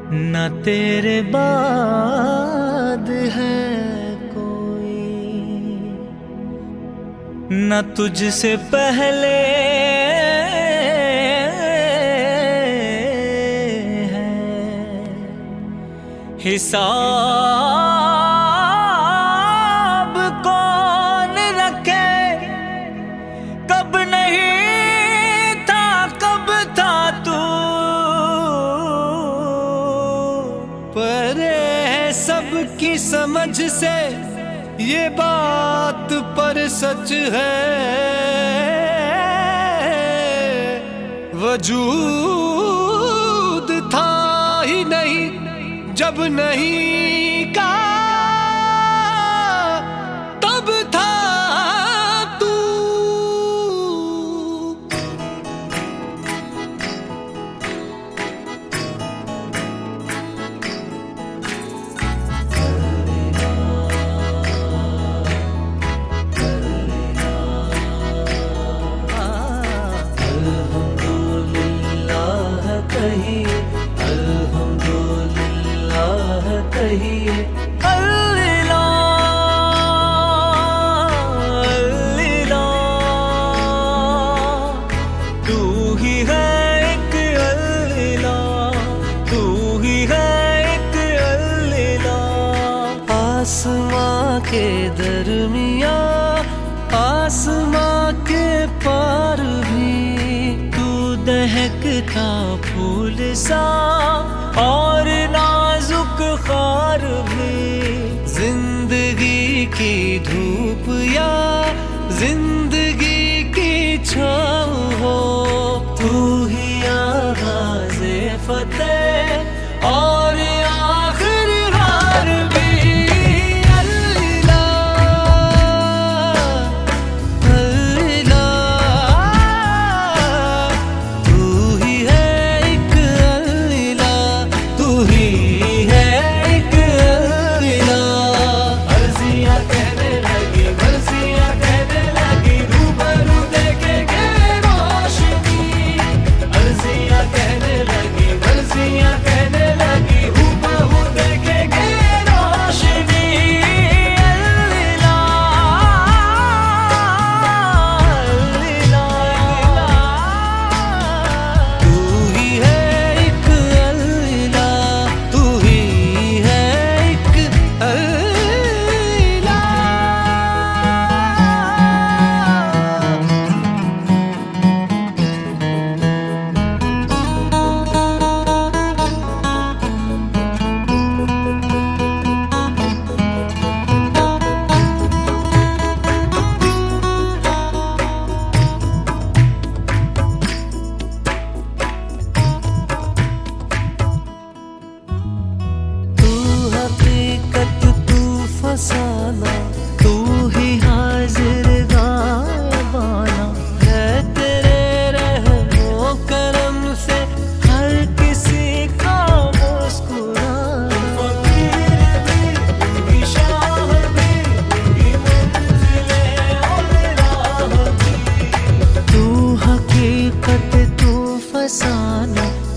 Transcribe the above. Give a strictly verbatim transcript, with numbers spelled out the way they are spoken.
न तेरे बाद है कोई, न तुझसे पहले है। हिसाब कौन रखे, कब नहीं था कब था तू, परे है सबकी समझ से ये बात, पर सच है वजूद था ही नहीं जब नहीं का तब था तू। अल्हम्दुलिल्लाह कहिए, अल्लाह अल्लाह, तू ही है एक अल्लाह, तू ही है एक अल्लाह। आसमां के दरमिया आसमां के पार भी तू दहकता फूल सा और नाजुक खार भी, जिंदगी की धूप या जिंदगी की छाँव हो, तू ही आगाज़े फतेह और आखिर हार भी। तू ही हाजिर गायबाना है, तेरे रहमो करम से हर किसी का मुस्कुराना। फकीर भी तू ही, शाह भी तू ही, मंजिले और राह भी, तू हकीकत तू फसाना